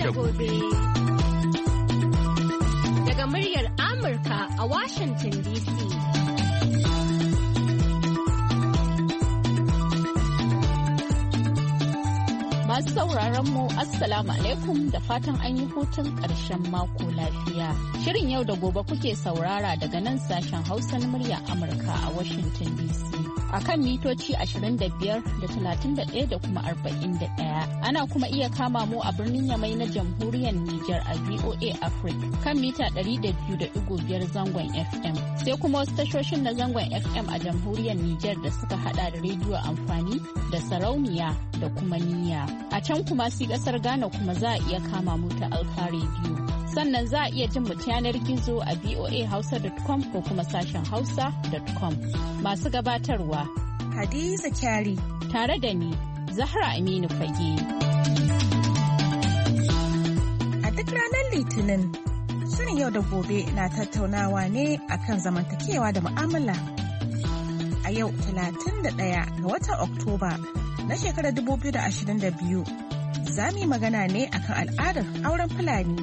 da gobe. Daga muryar Amurka a Washington DC. Masu sauraron mu Assalamu alaikum da fatan an yi hutun ƙarshen mako lafiya. Shirin yau da gobe kuke saurara daga nan sashen Hausa na muryar Amurka a Washington DC. A kan mitoci 25 da 31 da kuma 41. Ana kuma iya kama mu a birnin Yamai na Jamhuriyar Nijar a VOA Africa kan mita 200.5 zangon FM. Sai kuma wasu tashoshin na zangon FM a Jamhuriyar Nijar da suka hada da rediyo amfani da sarauniya da kuma niyya. A can kuma si kasar Ghana kuma za a iya kama mu ta Alfa Radio. Sannan za a iya jin mu yanar gizo a voahausa.com ko kuma sashen hausa.com. Masu gabatarwa Hadiza Kyari tare da ni Zahra Aminu Fage. A duk ranar Litinin, shirin yau da gobe na tattaunawa ne akan zamantakewa da mu'amala. A yau 31 ga watan Oktoba na shekarar 2022 za mu yi magana ne akan al'adar auren Fulani.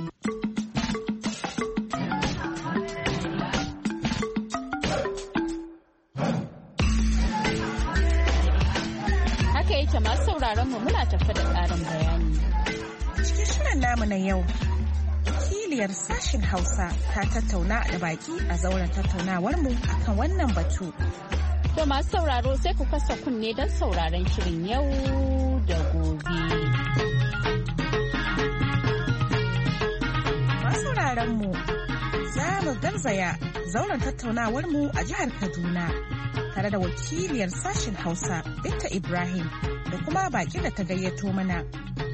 Haka yake masu sauraron mu muna tafi da ƙarin bayani. Cikin shirin namu na yau, wakiliyar sashen Hausa ta tattauna da baki a zauren tattaunawar mu akan wannan batu. To masu sauraro sai ku kasa kunne don sauraron shirin yau da gobe. Masu sauraron mu za mu garzaya zauren tattaunawar mu a jihar Kaduna tare da wakiliyar sashen Hausa Binta Ibrahim da kuma baki da ta gayyato mana.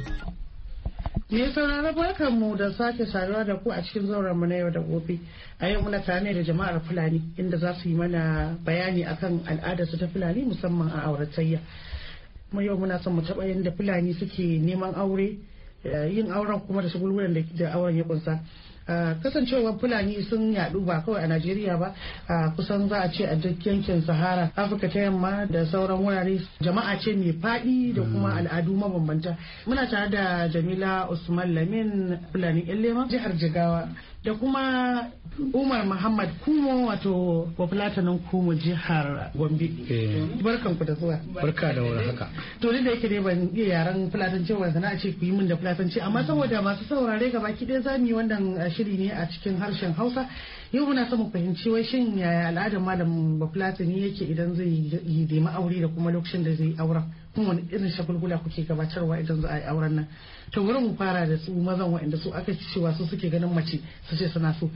Me sauraro barkanmu da sake saduwa da ku a cikin zauren mu na yau da gobe. A yau muna tare da jama'ar Fulani inda za su yi mana bayani akan al'adarsu ta Fulani musamman a auratayya. Kuma yau muna son mu taɓa yadda Fulani suke neman aure, yin auren kuma da shagulgulan da auren ya kunsa. Kasancewar Fulani sun yadu ba kawai a Najeriya ba, kusan za a ce a duk yankin Sahara, Afirka ta yamma da sauran wurare jama'a ce mai faɗi da kuma al'adu mabambanta. Muna tare da Jamila Usman Lamin Fulani Ƴanlema jihar Jigawa da kuma Umar Muhammad Kumo wato bafulatanin Kumo jihar Gombe. Barkanku da zuwa. Barka da wani haka. To da yake dai ban iya yaren fulatanci wanda na ce ku yi min da fulatanci amma saboda masu saurare gaba ki ɗaya zamu yi wannan shiri ne a cikin harshen Hausa. Yau muna son mu fahimci wai shin yaya al'adar malam bafulatani yake idan zai yi nemi aure da kuma lokacin da zai auren. Kuma wani irin shagulgula kuke gabatarwa idan za a yi auren nan. To bari mu fara da su mazan waɗanda su aka cewa su suke ganin mace su ce suna so.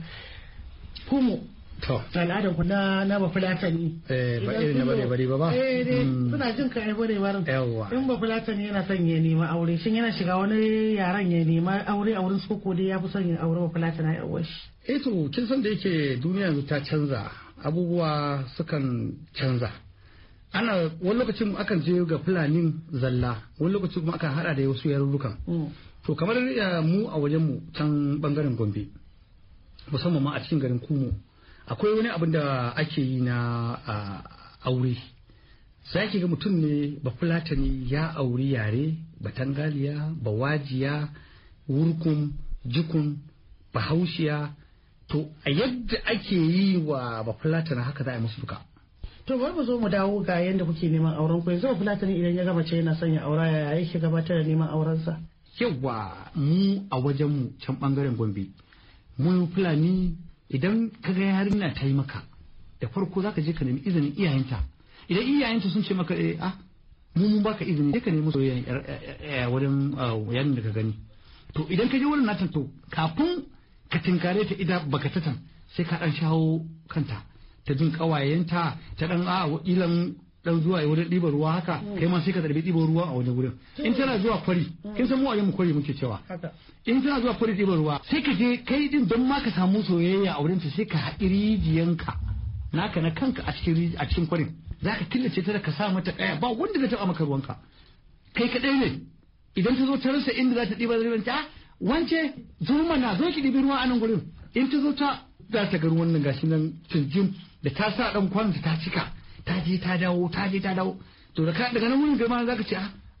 Kumo al'adar ku na bafulatani ba irin na bare bare ba suna jin ka ai bare barin in bafulatani yana son ya nema aure shin yana shiga wani yaran ya nema aure a wurin su ko dai ya fi son ya aure bafulatana ya uwar shi to kin san da yake duniya yanzu ta canza abubuwa sukan canza ana wani lokacin akan je ga fulanin zalla wani lokacin kuma akan hada da wasu yarurrukan to kamar mu a wajen mu can bangaren Gombe musamman ma a cikin garin Kumo akwai wani abin da ake yi na aure sai ake ga mutum ne ba fulatani ya auri yare batangaliya bawajiya wurkum jikun bahaushiya to a yadda ake yi wa ba fulatana haka za a yi musu duka. To bari mu zo mu dawo ga yadda kuke neman auren ku yanzu ba fulatani idan ya gama ce yana son ya aura ya yake gabatar da neman aurensa. Yawa mu a wajen mu can bangaren Gombe mu Fulani idan ka ga yarinya ta yi maka da farko zaka je ka nemi izinin iyayenta idan iyayenta sun ce maka mun baka izini sai ka nemi soyayya wurin yayin da ka gani to idan ka je wurin natan to kafin ka tinkare ta idan baka tatan sai ka dan shawo kanta ta jin kawayenta ta dan wakilan dan zuwa wurin ɗiban ruwa haka kai ma sai ka zarbi ɗiban ruwa a wajen wurin in tana zuwa kwari kin san mu a mu kwari muke cewa in tana zuwa kwari ɗiban ruwa sai ka je kai din don ma ka samu soyayya a wurin ta sai ka haƙi rijiyanka naka na kanka a cikin kwarin zaka killace ta da ka sa mata kaya ba wanda zai taɓa maka ruwanka kai kaɗai ne idan ta zo ta rasa inda za ta ɗiba ruwan ta wance zo mana zo ki ɗibi ruwa a nan gurin in ta zo ta za ta ga ruwan nan gashi nan tunjin da ta sa ɗan kwanta ta cika ta je ta dawo to daga nan wurin girma zaka ce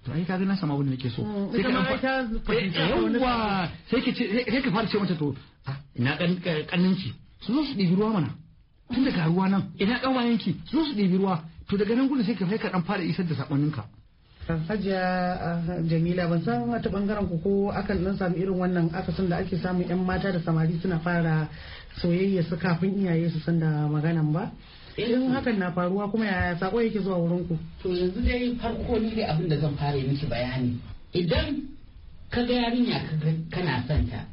to ai kaga na samu abin da nake so ita ma ta fahimta yawa sai ka fara ce mata to ina kanninki su zo su ɗibi ruwa mana tun daga ruwa nan ina ƙawayenki su zo su ɗibi ruwa to daga nan gudun sai ka dan fara isar da sakonninka. Hajiya Jamila ban san wata bangaren ku ko akan dan samu irin wannan akasin da ake samun yan mata da samari suna fara soyayya su kafin iyaye su san da maganan ba. In hakan na faruwa kuma yaya sako yake zuwa wurin ku? To yanzu dai farko ni dai abin da zan fara yi miki bayani. Idan ka ga yarinya kana son ta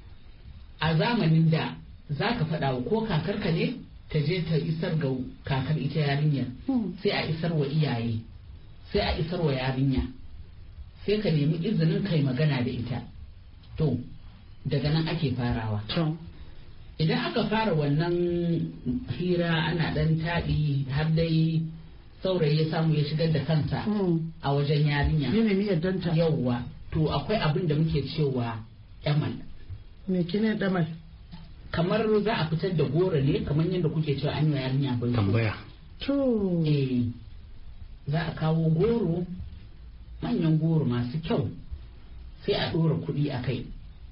a zamanin da za ka faɗa wa ko kakarka ne ta je ta isar ga kakar ita yarinyar sai a isar wa iyaye sai a isar wa yarinya sai ka nemi izinin kai magana da ita to daga nan ake farawa. Idan aka fara wannan hira ana dan taɗi har dai saurayi ya samu ya shigar da kansa a wajen yarinya yauwa to akwai abin da muke cewa damal. Me kine damal? Kamar za a fitar da goro ne kamar yadda kuke cewa an yi yarinya bai tambaya. To za a kawo goro manyan goro masu kyau sai a ɗora kuɗi a kai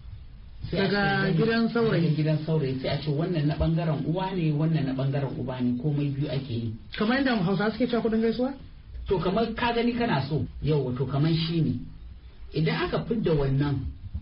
daga gidan saurayi sai a ce wannan na bangaren uwa ne wannan na bangaren uba ne komai biyu ake yi kamar yadda Hausa suke cewa kudin gaisuwa to kamar ka gani kana so yau to kamar shi ne idan aka fidda wannan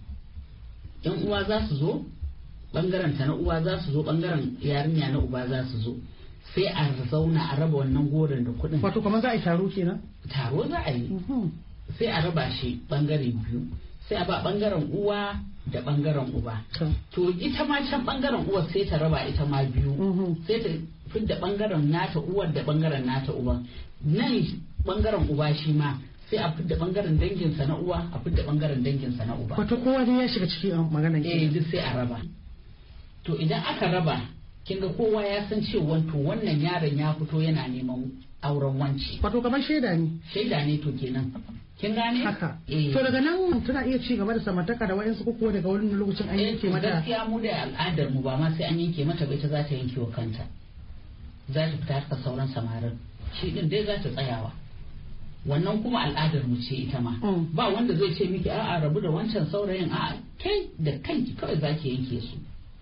yan uwa za su zo bangaren ta na uwa za su zo bangaren yarinya na uba za su zo sai a zauna a raba wannan goron da kudin wato kamar za a yi taro kenan taro za a yi sai a raba shi bangare biyu sai a ba bangaren uwa da bangaren uba to ita ma can bangaren uwar sai ta raba ita ma biyu sai ta fidda bangaren nata uwar da bangaren nata uban nan bangaren uba shi ma sai a fidda bangaren danginsa na uwa a fidda bangaren danginsa na uba wato kowa dai ya shiga cikin maganan duk sai a raba to idan aka raba kinga kowa ya san cewa to wannan yaron ya fito yana neman auren wanci wato kamar shaida ne to kenan kin gane haka to daga nan tana iya ci gaba da samartaka da wayansu ko daga wani lokacin an yanke mata gaskiya mu da al'adar mu ba ma sai an yanke mata ba ita za ta yanke wa kanta za ta fita harkar sauran samarin shi din dai za ta tsayawa wannan kuma al'adar mu ce ita ma ba wanda zai ce miki a'a rabu da wancan saurayin a'a kai da kanki kawai za ki yanke su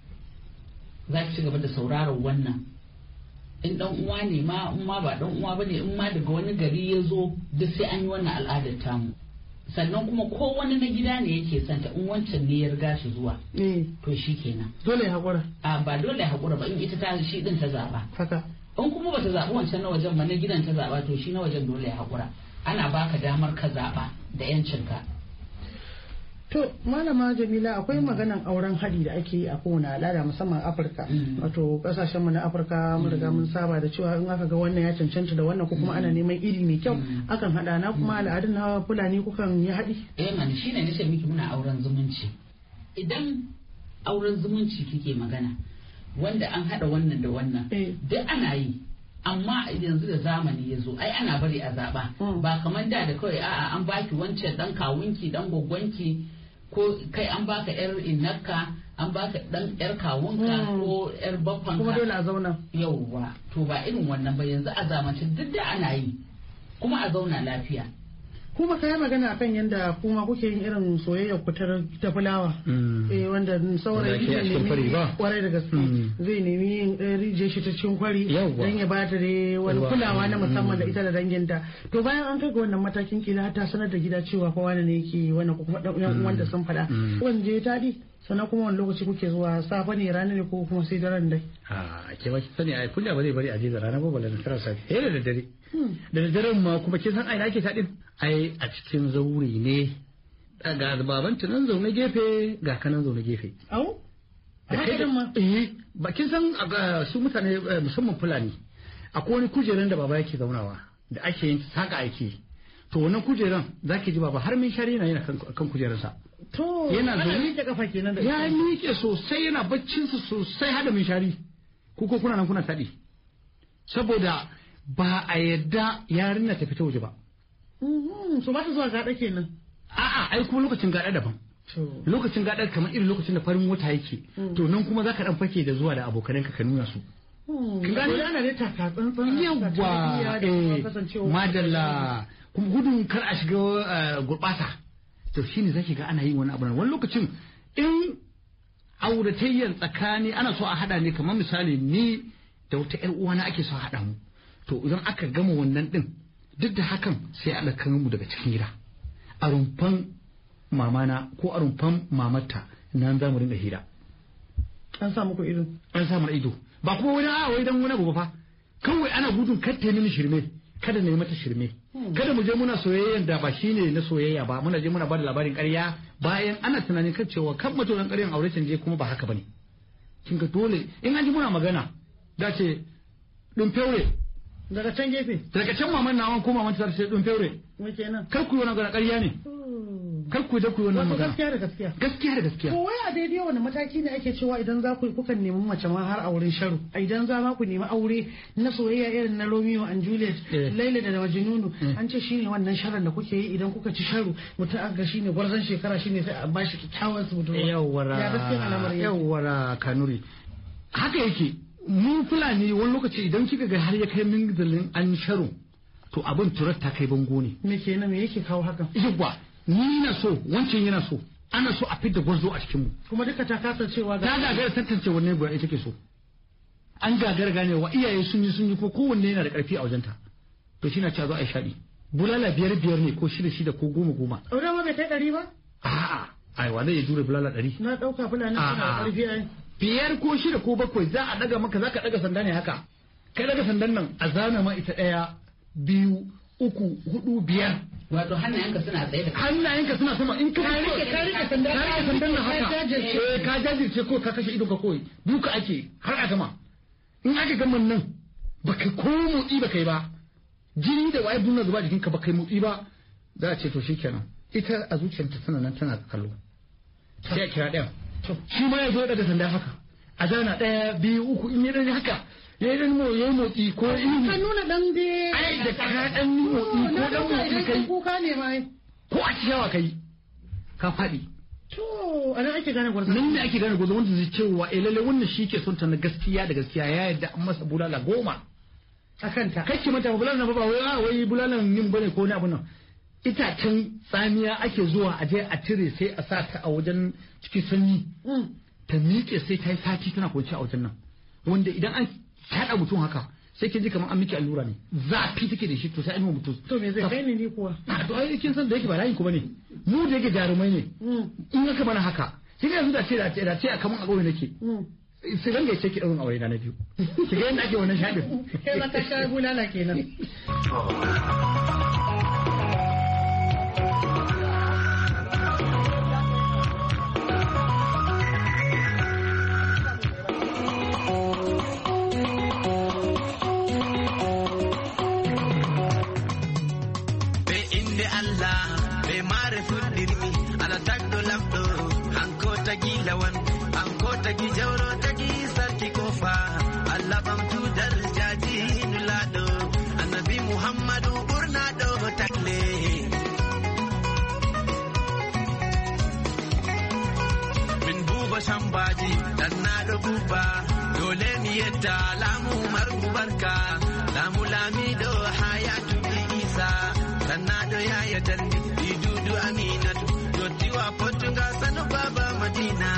za ki ci gaba da sauraron wannan in dan uwa ne ma in ma ba dan uwa bane in ma daga wani gari ya zo duk sai an yi wannan al'adar tamu sannan kuma ko wani na gida ne yake santa in wancan ne ya riga shi zuwa to shi kenan dole ya haƙura ba dole ya haƙura ba in ita ta shi din ta zaba haka in kuma bata zaɓi wancan na wajen ba na gidan ta zaba to shi na wajen dole ya haƙura ana baka damar ka zaba da yancinka. To malama Jamila akwai maganan auren haɗi da ake yi a kowane al'ada musamman Afirka. Wato kasashen mu na Afirka mun riga mun saba da cewa in aka ga wannan ya cancanta da wannan ko kuma ana neman iri mai kyau akan haɗa na kuma al'adun na Fulani kukan yi haɗi. Man shine nace miki muna auren zumunci. Idan auren zumunci kike magana wanda an haɗa wannan da wannan duk ana yi. Amma yanzu da zamani ya zo ai ana bari a zaɓa ba kamar da kawai a'a an baki wancan dan kawunki dan gwaggwanki ko kai an baka yar innarka an baka dan yar kawunka ko yar baffanka kuma dole a zauna yauwa to ba irin wannan ba yanzu a zamance duk da ana yi kuma a zauna lafiya kuma kai magana akan yanda kuma kuke yin irin soyayya ku ta fulawa wanda saurayi zai nemi kwarai da gaske zai nemi yin rije shi ta cikin kwari dan ya bata da wani kulawa na musamman da ita da danginta to bayan an kai ga wannan matakin kila har ta sanar da gida cewa fa wani ne yake wannan ko kuma dan uwan da sun fada wanda je tadi sannan kuma wani lokaci kuke zuwa safa ne rana ne ko kuma sai daren dai ke ba ki sani ai kunya ba zai bari a je da rana ba balle da safe da daddare da daddaren ma kuma kin san ai ake tadin ai a cikin zauri ne ga babanta nan zaune gefe ga kanan zaune gefe au da kai ma ba kin san su mutane musamman Fulani akwai wani kujeran da baba yake zaunawa da ake yin saka aiki to wannan kujeran zaki ji baba har min shari yana kan kujeransa to yana zaune da kafa kenan da ya miƙe sosai yana baccin sa sosai hada min shari ku ko kuna nan kuna tadi saboda ba a yadda yarinya ta fita waje ba so ba ta zuwa gaɗa kenan a'a ai kuma lokacin gaɗa daban lokacin gaɗa kamar irin lokacin da farin wata yake to nan kuma zaka dan fake da zuwa da abokananka ka nuna su kin gani ana da taka tsantsan yawa madalla kuma gudun kar a shiga gurɓata to shine zaki ga ana yin wani abu wani lokacin in auratayyar tsakani ana so a hada ne kamar misali ni da wata ƴar uwana ake so a hada mu to idan aka gama wannan din duk da hakan sai a ɗauka mu daga cikin gida a rumfan mamana ko a rumfan mamarta nan za mu rinka hira an sa muku ido an sa mana ido ba kuma wani wai dan wani abu fa kawai ana gudun kar ta mini shirme kada na yi mata shirme kada mu je muna soyayya da ba shine na soyayya ba muna je muna ba da labarin ƙarya bayan ana tunanin kan cewa kan mutunan ƙaryan aure je kuma ba haka bane kin ga dole in an ji muna magana da ce dun feure daga can gefe daga can maman nawan ko maman ta ce dun feure me kenan kar ku yi wannan ƙarya ne kar ku da ku yi wannan magana gaskiya da gaskiya gaskiya da gaskiya to wai a daidai wani mataki ne ake cewa idan za ku kukan nemi mace ma har auren sharu idan za ma ku nemi aure na soyayya irin na Romeo and Juliet Laila da Majnunu an ce shine wannan sharan da kuke yi idan kuka ci sharu mutum an ga shine gwarzon shekara shine sai a bashi kyakkyawan su mutum yawwara kanuri haka yake mu Fulani wani lokaci idan kika ga har ya kai minzalin an sharu to abin turar ta kai bango ne me kenan me yake kawo haka yawwa ni na so wancan yana so ana so a fidda gwarzo a cikin mu kuma duka ta kasa cewa ta gagara tantance wanne guda ita ke so an gagara ganewa iyaye sun yi ko kowanne yana da karfi a wajenta to shi na cewa zo a yi shaɗi bulala 5 ne ko 6 ko 10 aure ma bai kai 100 ba a'a ai wa zai jure bulala 100 na dauka fulani suna da karfi ai 5 ko 6 ko 7 za a daga maka zaka daga sanda ne haka kai daga sandan nan a zana ma ita 1 2 3 4 5 wato hannayenka suna tsaye da hannayenka suna sama in ka rike sandan nan haka ka jajirce ko ka kashe idon ka koyi duka ake har a gama in aka gama nan baka ko motsi baka yi ba jini da waye bunna zuba jikinka baka yi motsi ba za a ce to shikenan ita a zuciyarta tana nan tana kallo sai a kira ɗaya shi ma ya zo daga sanda haka a zana 1 2 3 in yi dan haka yayi dan yayi motsi ko in ka nuna dan dai ai da ka dan motsi ko dan motsi kai kuka ne mai ko a ciyawa kai ka fadi to anan ake gane gwarzo nan ne ake gane gwarzo wanda zai cewa lalle wannan shi ke son ta na gaskiya da gaskiya ya yadda an masa bulala 10 akan ta kake mata bulala ba wai bulalan nin bane ko ne abun nan itacen tsamiya ake zuwa a je a cire sai a sa ta a wajen cikin sanyi ta miƙe sai ta yi sati tana kwanci a wajen nan wanda idan an haɗa mutum haka sai kin ji kamar an miki allura ne zafi take da shi to sai an yi mutum to me zai kai ni kuwa to ai kin san da yake ba layin ku bane mu da yake jarumai ne in aka mana haka kin yanzu da ce a kaman a ƙauye nake sai dan gaishe ki daurin aure na biyu ki ga yanda ake wannan shaɗin kai ma ka sha bulala kenan Shambaji dan na da guba dole ni yadda lamu margubarka lamu lami do hayatu isa dan na do yaya tanni dudu aminatu to tiwa potunga sanu baba madina.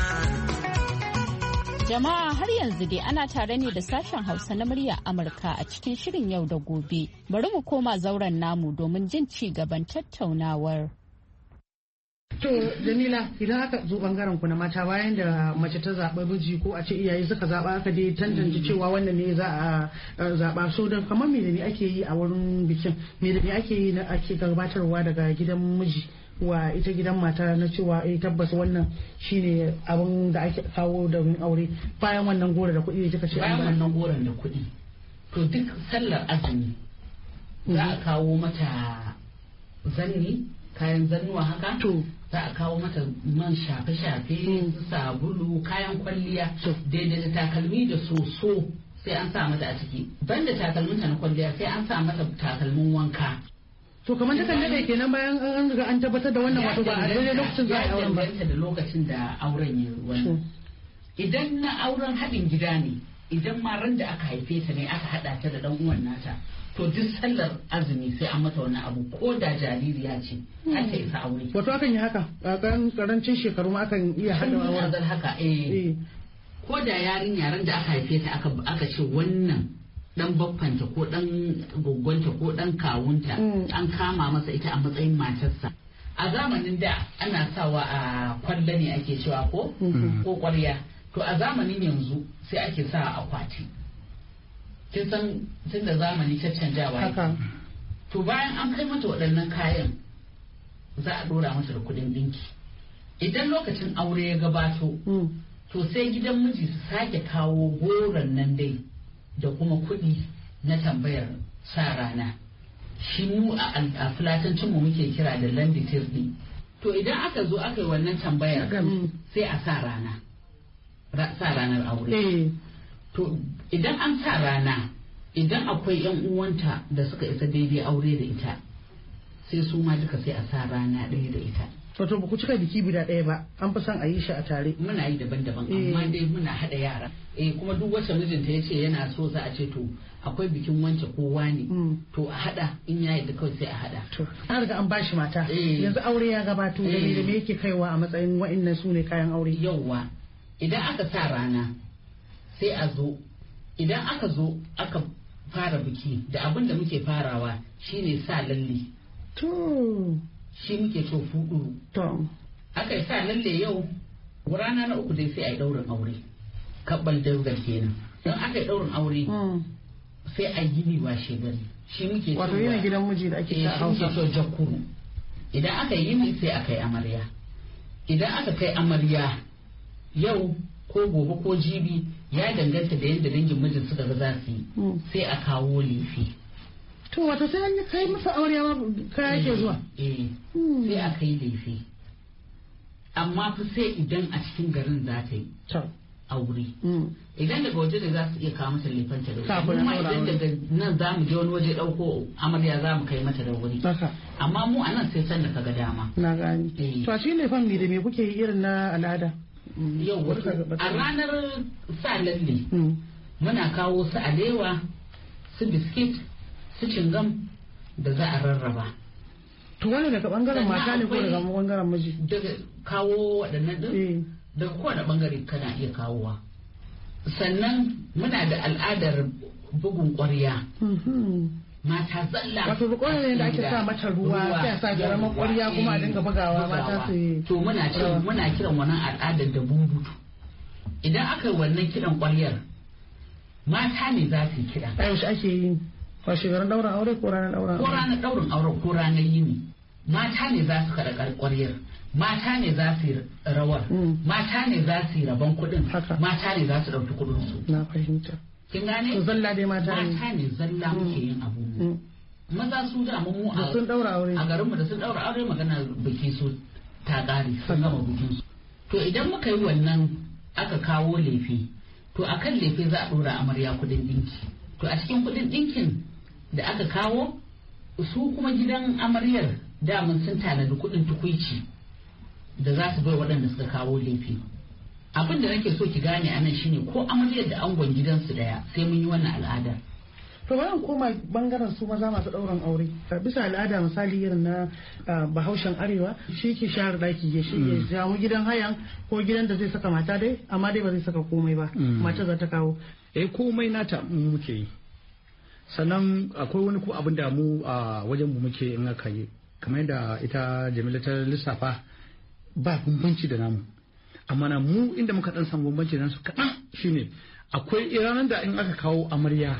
Jama'a har yanzu dai ana tare ne da sashen Hausa na murya Amurka a cikin shirin yau da gobe. Bari mu koma zauren namu domin jin ci gaban tattaunawar. To Jamila idan aka zo bangaren ku na mata bayan da mace ta zaɓa miji ko a ce iyaye suka zaɓa aka dai tantance cewa wannan ne za a zaɓa so da kamar me da ne ake yi a wurin bikin me da ne ake yi na ake gabatarwa daga gidan miji wa ita gidan mata na cewa tabbas wannan shine abin da ake kawo da aure bayan wannan gora da kuɗi kika ce bayan wannan goron da kuɗi to duk sallar azumi za a kawo mata zanni kayan zannuwa haka to za a kawo mata man shafe-shafe sabulu kayan kwalliya daidai da takalmi da soso sai an sa mata a ciki banda takalminta na kwalliya sai an sa mata takalmin wanka to kamar ta kalle da kenan bayan an riga an tabbatar da wannan wato ba a daidai lokacin za a yi auren ba da lokacin da auren ya wannan idan na auren haɗin gida ne idan ma ran da aka haife ta ne aka hada ta da dan uwan nata to duk sallar azumi sai an mata wani abu ko da jaririya ce har ta isa aure. Wato akan yi haka a karancin shekaru ma akan iya hada auren haka ko da yarinya ran da aka haife ta aka ce wannan dan baffanta ko dan goggonta ko dan kawunta an kama masa ita a matsayin matarsa. A zamanin da ana sawa a kwalla ne ake cewa ko kwarya, to a zamanin yanzu sai ake sa a akwati. Kin san tun da zamani caccanjawa yake. To bayan an kai mata waɗannan kayan za a ɗora mata da kuɗin ɗinki. Idan lokacin aure ya gabato to sai gidan miji su sake kawo goron nan dai da kuma kuɗi na tambayar sa rana. Shi mu a fulatancin mu muke kira da landitir ɗin. To idan aka zo aka yi wannan tambayar sai a sa ranar aure. To idan an sa rana, idan akwai yan uwanta da suka isa daidai aure da ita sai su ma duka sai a sa rana ɗaya da ita. Wato ba ku cika biki guda ɗaya ba, an fi son a yi shi a tare. Muna yi daban-daban amma dai muna haɗa yara. Kuma duk wacce mijinta ya ce yana so za a ce to akwai bikin wance kowa ne to a haɗa in ya yadda kawai sai a haɗa. To an riga an bashi mata. Yanzu aure ya gabato da me yake kaiwa a matsayin wa'annan su ne kayan aure. Yawwa idan aka sa rana sai a zo, idan aka zo aka fara biki da abin da muke farawa shine sa lalle. To shi muke so fuɗuru. To aka yi sa lalle yau rana na uku dai sai a yi ɗaurin aure kabbal daugar kenan. Don aka yi ɗaurin aure sai a yi washe gari shi muke wato yana gidan miji da ake ta Hausa so jakuru. Idan aka yi yini sai aka yi amarya. Idan aka kai amarya yau ko gobe ko jibi ya danganta da yadda dangin mijin suka ga za su yi sai a kawo lefe. To wato sai an kai masa aure ma kaya ke zuwa. Sai a kai lefe. Amma fa sai idan a cikin garin za ta yi aure. Idan daga waje da za su iya kawo mata lefanta da wuri. Kuma idan daga nan za mu je wani waje ɗauko amarya za mu kai mata da wuri. Amma mu a nan sai sanda ka ga dama. Na gani. To shi lefan ne da me kuke yi irin na al'ada? Yau a ranar sa lalle muna kawo su alewa su biskit su cingam da za a rarraba. To wani daga bangaren mata ne ko daga bangaren miji? Daga kawo waɗannan din daga kowane bangare kana iya kawowa. Sannan muna da al'adar bugun ƙwarya. Mata zalla. Wato buƙwarya ne da ake sa mata ruwa sai a sa ƙaramin ƙwarya kuma a dinga bugawa mata su. To muna kiran wannan al'adar da bumbutu. Idan aka yi wannan kiɗan ƙwaryar mata ne za su yi kiɗa. A yaushe ake yi? Ba shekarun ɗaurin aure ko ranar ɗaurin aure? Ko ranar ɗaurin aure ko ranar yini. Mata ne za su kaɗa ƙwaryar. Mata ne za su yi rawar. Mata ne za su yi rabon kuɗin. Mata ne za su ɗauki kuɗinsu. Na fahimta. Kin gane? Zalla dai mata ne. Mata ne zalla muke yin abu. Maza su da mu a sun daura aure. A garinmu da sun daura aure magana biki su ta ƙare sun gama bikin su. To idan muka yi wannan aka kawo lefe to akan lefe za a ɗora amarya kuɗin ɗinki. To a cikin kuɗin ɗinkin da aka kawo su kuma gidan amaryar daman sun tanadi kuɗin tukuici da za su bai waɗanda suka kawo lefe. Abin da nake so ki gane a nan shine ko amaryar da angon gidansu daya sai mun yi wannan al'adar. To bari koma bangaren su maza masu ɗaurin aure. Bisa al'ada misali irin na Bahaushen Arewa shi ke share daki ya shi ya samu gidan hayan ko gidan da zai saka mata dai amma dai ba zai saka komai ba. Mata za ta kawo. Komai nata mu muke yi. Sannan akwai wani ko abin da mu a wajen mu muke in aka yi kamar yadda ita Jamila ta lissafa ba bambanci da namu. Amma na mu inda muka dan samu bambanci nan su kaɗan shine akwai ranar da in aka kawo amarya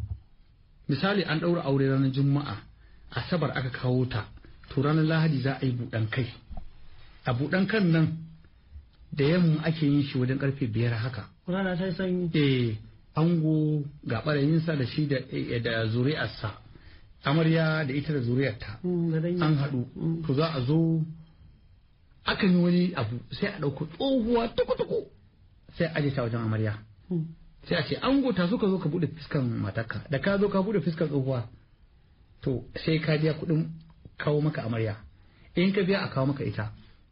misali an ɗaura aure ranar juma'a asabar aka kawo ta to ranar lahadi za a yi buɗan kai a buɗan kan nan da yamma ake yin shi wajen karfe 5 haka rana ta sanyi ango ga ɓarayinsa da shi da zuri'arsa amarya da ita da zuri'arta an haɗu to za a zo akan yi wani abu sai a ɗauko tsohuwa tuku-tuku sai a aje ta wajen amarya sai a ce ango ta so ka zo ka buɗe fiskan matarka da ka zo ka buɗe fiskan tsohuwa to sai ka biya kuɗin kawo maka amarya in ka biya a kawo maka ita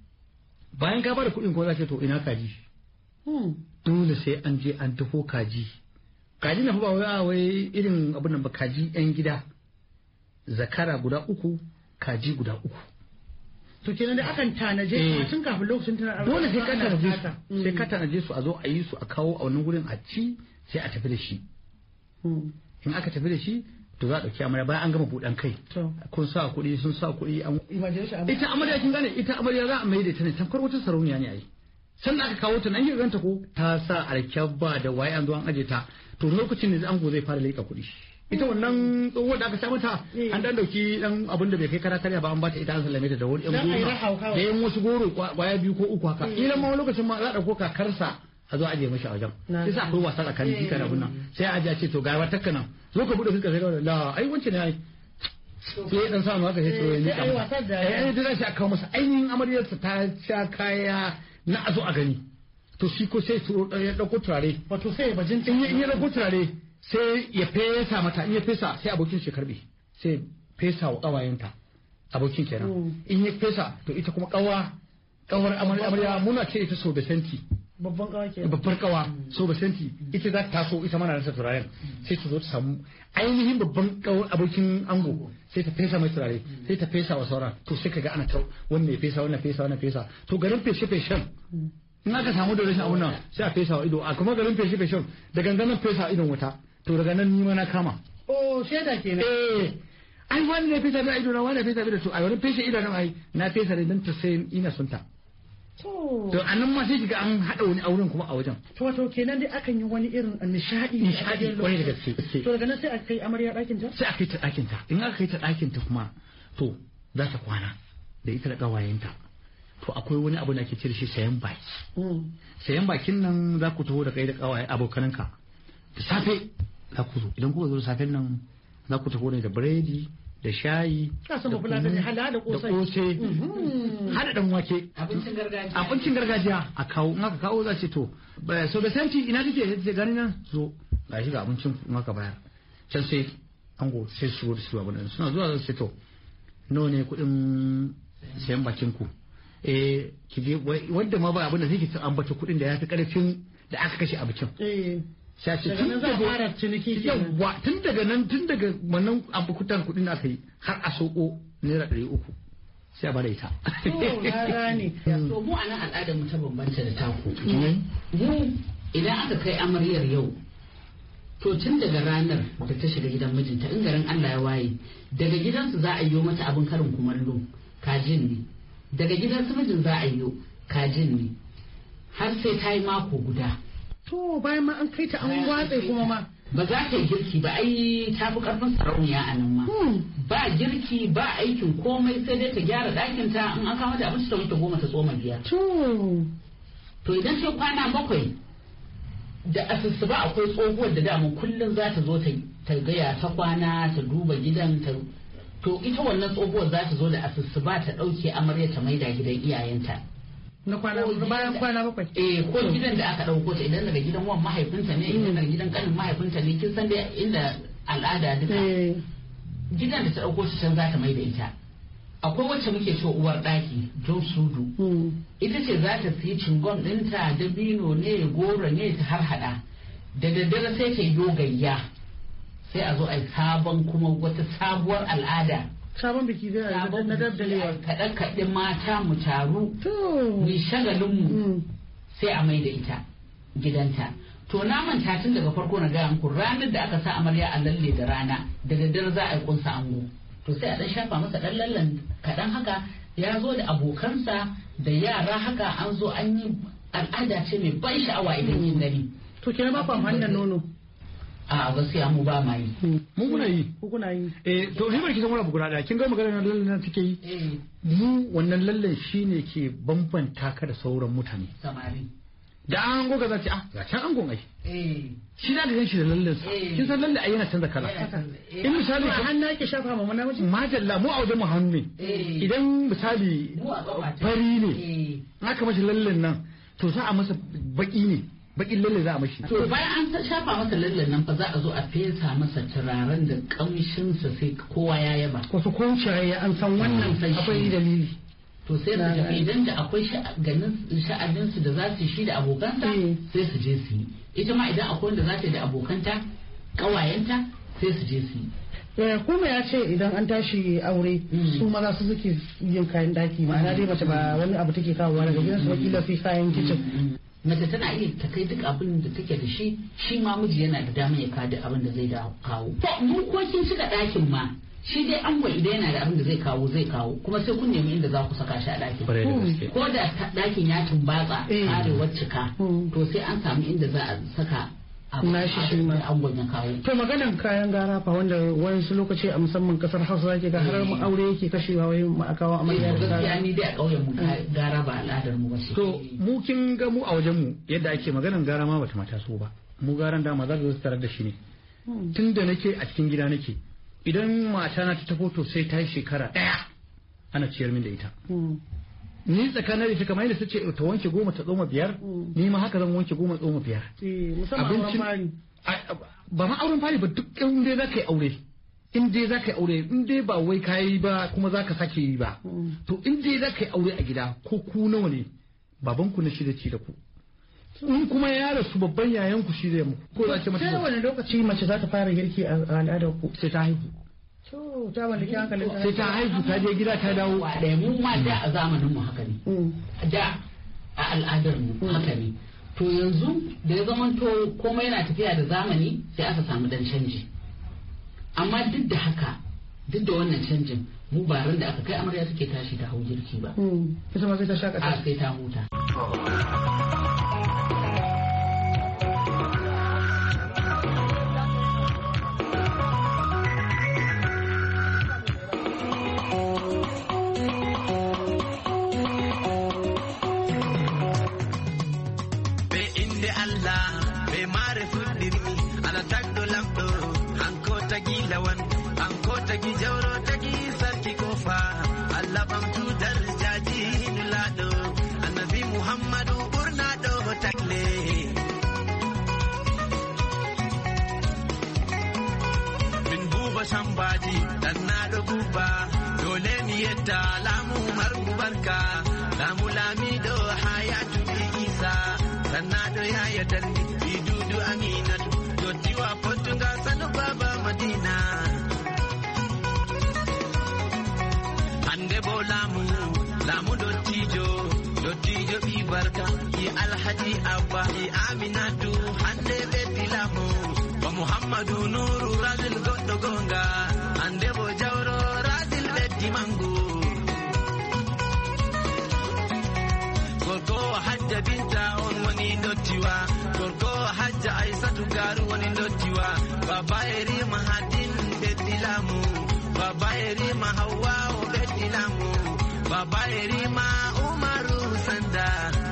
bayan ka bada kuɗin ko za ce to ina kaji dole sai an je an taho kaji kaji na ba wai irin abin nan ba, kaji yan gida zakara guda 3 kaji guda 3. to kenan da akan tanaje tun kafin lokacin tana dole sai ka tanaje su, sai ka tanaje su a zo a yi su a kawo a wannan gurin a ci sai a tafi da shi. In aka tafi da shi to za a dauki amarya bayan an gama buɗan kai kun sa kuɗi sun sa kuɗi ita amarya kin gane ita amarya za a mai da ta ne tamkar wata sarauniya ne ai sannan aka kawo ta nan yin ganta ko ta sa alkyabba da waye an zo an aje ta to lokacin ne ango zai fara leƙa kuɗi. Ita wannan tsohuwar da aka sa mata an dan dauki dan abin da bai kai kara karya ba an bata ita an sallame ta da wani yan goro da yan wasu goro kwaya 2 ko 3 haka idan ma lokacin ma za a dauko kakarsa a zo aje mashi a wajen sai akwai wasa tsakanin jika da bunnan sai a ce to ga wata kana zo ka bude fuskar sai ga la ai wance ne ai sai dan sa mu haka sai to ne ai wasa da ai da shi aka kawo masa ainihin amaryarsa ta sha kaya na a zo a gani to shi ko sai ya dauko turare wato sai bajin in ya dauko turare sai ya fesa mata in ya fesa sai abokin shi karbe sai fesa wa kawayenta abokin kenan in ya fesa to ita kuma kawar amarya muna ce ita so da senti babban kawa ke babbar kawa so ba senti ita za ta taso ita mana nasa turaren sai ta zo ta samu ainihin babban kawar abokin ango sai ta fesa mai turare sai ta fesa wa sauran to sai kaga ana ta wannan ya fesa wannan fesa wannan fesa to garin feshen in aka samu da rashin abun nan sai a fesa wa ido a kuma garin feshen da ganganin fesa idon wuta to daga nan ni ma na kama shaida kenan ai wani ne fesa da ido na wani fesa da to a wani feshe ido na ai na fesa ne dan ta sai ina son ta to anan ma sai kiga an hada wani auren kuma a wajen to kenan dai akan yi wani irin nishadi wani da gaske to daga nan sai a kai amarya dakin ta sai a kai ta dakin ta in aka kai ta dakin ta kuma to za ta kwana da ita da kawayenta to akwai wani abu da ake cire shi sayan baki sayan bakin nan za ku taho da kai da kawaye abokananka da safe za ku zo idan kuka zo da safen nan za ku taho da biredi da shayi da kosai hada dan wake abincin gargajiya a kawo in aka kawo za ce to so da santi ina kike sai gani nan zo ga shi ga abincin in aka bayar can sai ango sai su su abin nan suna zuwa sai to nawa ne kuɗin sayan bakin ku ki je wanda ma ba abin da zai ki ambata kuɗin da ya fi karfin da aka kashe a bikin sai ce tun daga yawa tun daga wannan abukutan kuɗin aka yi har a soko naira 300 sai a bada ita. To mu a nan al'adar mu ta bambanta da taku. Mu idan aka kai amaryar yau to tun daga ranar da ta shiga gidan mijinta in garin Allah ya waye daga gidansu za a yi mata abin karin kumallo kajin ne daga gidansu mijin za a yi kajin ne har sai ta yi mako guda. To bayan ma an kai ta an watsa kuma ma. Ba za ta yi girki ba ai ta fi karfin sarauniya a nan ma. Ba girki ba aikin komai sai dai ta gyara ɗakin ta in an kama ta abinci ta wuce 10 ta tsoma 5. To idan sai kwana 7 da asusu ba akwai tsohuwar da dama kullum za ta zo ta gaya ta kwana ta duba gidan ta. To ita wannan tsohuwar za ta zo da asusu ba ta ɗauke amarya ta maida gidan iyayenta. Na kwana bayan kwana 7 ko gidan da aka dauko ta idan daga gidan wan mahaifinta ne idan daga gidan kanin mahaifinta ne kin san dai inda al'ada duka gidan da ta dauko ta can za ta maida ita akwai wacce muke cewa uwar daki don sudu ita ce za ta siyi cingon dinta dabino ne goro ne ta har hada da daddare sai ta yi dogayya sai a zo a yi sabon kuma wata sabuwar al'ada sabon biki zai na daddalewa kaɗe mata mu taru mu shagalinmu sai a mai da ita gidanta to na manta tun daga farko na gaya muku ranar da aka sa amarya a lalle da rana da daddare za a yi kunsa ango to sai a dan shafa masa dan lallan kaɗan haka ya zo da abokansa da yara haka an zo an yi al'ada ce mai ban sha'awa idan yin gani to kenan ba fa hannun nono a gaskiya mu ba ma yi mun kuna yi to ni barki san wani abu guda da kin ga magana lallan nan take yi mu wannan lallan shine ke bambanta ka da sauran mutane samari da an goga za ta ga can an gongai shi na ga shi da lallan sa kin san lalle ai yana canza kala in misali hannu yake shafa ma mana miji majalla mu a wajen mu hannu ne idan misali fari ne aka mashi lallan nan to za a masa baki ne bakin lalle za a mashi. To bayan an shafa masa lallen nan fa za a zo a fesa masa turaren da kamshinsa sai kowa ya yaba. Wasu kwanciyaye an san wannan akwai dalili. to sai su tafi idan da akwai sha'aninsu da za su yi shi da abokanta sai su je su yi, ita ma idan akwai wanda za ta yi da abokanta ƙawayenta sai su je su yi. Kuma ya ce idan an tashi aure su maza su suke yin kayan daki, ma'ana dai mace ba wani abu take kawowa daga gidansu ba, kila sai kayan kicin. Mace tana iya ta kai duk abin da take da shi, shi ma miji yana da damar ya kawo abin da zai kawo. Mu ko kin shiga ɗakin ma shi dai ango idan yana da abin da zai kawo kuma sai kun nemi inda za ku saka shi a ɗakin. Ko da ɗakin ya tumbatsa karewar cika to sai an samu inda za a saka na shi ma angon ya kawo. To maganan kayan gara fa wanda wasu lokaci a musamman kasar Hausa zaki ga har mu aure yake kashewa wai mu akawo amarya da gaskiya ni dai a ƙauyen mu gara ba al'adar mu ba ce. To mu kin ga mu a wajen mu yadda ake maganan gara ma bata mata so ba. Mu garan dama za ka zo tarar da shi ne. Tunda nake a cikin gida nake idan mata na ta tafi to sai ta yi shekara 1 ana ciyar min da ita. Ni tsakanin da shi kamar yadda ce ta wanke 10 ta tsoma 5 ni ma haka zan wanke 10 tsoma 5. Musamman ba ma auren fari ba duk in dai za ka yi aure in dai ba wai ka yi ba kuma za ka sake yi ba to in dai za ka yi aure a gida ko ku nawa ne babanku na shi da ci da ku in kuma ya rasu babban yayan ku shi zai muku ko za ce mace sai wani lokaci mace za ta fara girki a al'adar ku sai ta haihu ta mallaki hankalin sai ta haihu ta je gida ta dawo ɗaya mu ma da a zamanin mu haka ne da a al'adar mu haka ne to yanzu da ya zama to komai yana tafiya da zamani sai aka samu dan canji amma duk da haka duk da wannan canjin mu ba ran da aka kai amarya suke tashi ta hau girki ba ita ma sai ta shakata sai ta huta. Sambaji dan na da guba dole ni yadda lamu margu barka lamu lami do hayatu isa dan na da yaya dan dudu aminatu do tiwa potunga sanu baba madina ande bo lamu do tijo bi barka i alhaji abba i aminatu hande be dilamu Muhammadu Nuru Razil Goddo Gonga ande bo jawro Razil beddi mangu Gorko Hajja Binta on woni dottiwa Gorko Hajja Aisatu Garu woni dottiwa Baba eri Mahadin beddi lamu Baba eri Hawa beddi lamu Baba eri Umaru Sanda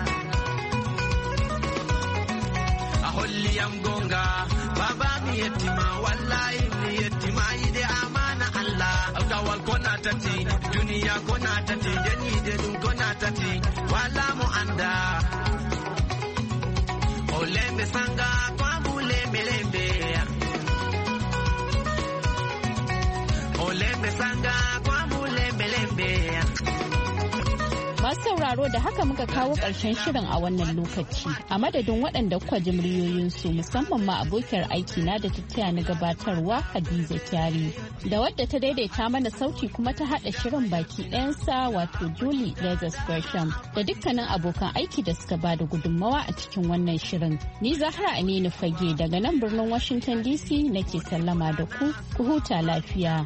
Aholli am gonga Baba mi yettima wallahi mi yettima ide amana Allah awtawal kona tati duniya kona tati deni de dum kona tati wala mo anda olembe sanga kwa bulembe lembe olembe sanga kwa bulembe lembe. Masu sauraro da haka muka kawo ƙarshen shirin a wannan lokaci. A madadin waɗanda kuka ji muryoyinsu musamman ma abokiyar aiki na da ta na gabatarwa Hadiza Kyari. Da wadda ta daidaita mana sauti kuma ta haɗa shirin baki ɗayansa wato Julie Lazarus Gresham da dukkanin abokan aiki da suka ba da gudunmawa a cikin wannan shirin. Ni Zahra Aminu Fage daga nan birnin Washington DC nake sallama da ku huta lafiya.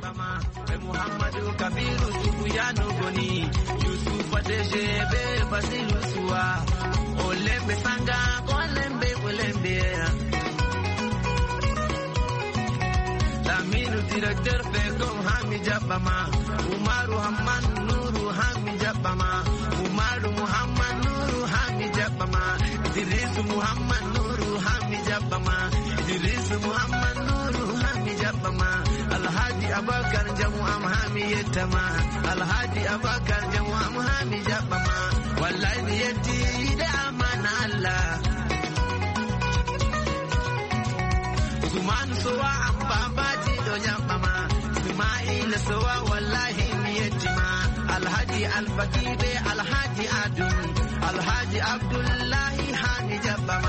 Jebe basilu suwa olembe sanga olembe olembe Laminu directeur Fegom Hami Jabama Umaru Hamman Nuru Hami Jabama Umaru Muhammad Nuru Hami Jabama Idrisu Muhammad Nuru Hami Jabama Idrisu Muhammad Nuru Hami Jabama Alhaji Abakar Jamu Amhami Yetama Alhaji Abakar Jamu Amhami Jabama Wallahi yati da amana Allah Usman Sowa Ambaba Jido Jabama Ismail Sowa wallahi yatima alhaji alfakibe alhaji adu alhaji abdullah